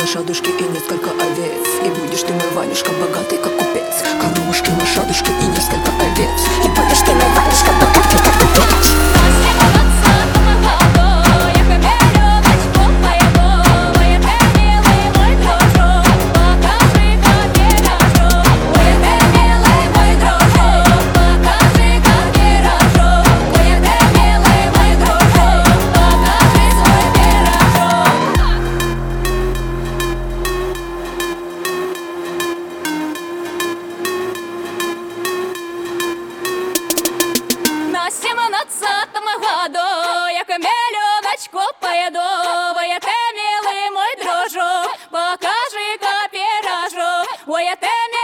лошадушки и несколько овец. И будешь ты мой Ванюшка, богатый как купец. Коровушки, лошадушки и несколько овец. И будешь ты мой Ванюшка, богатый как купец. На 17-му году, як мільйоночку поїду, ой, ти, милий мой дружок, покажи-ка пирожок, ой, ти,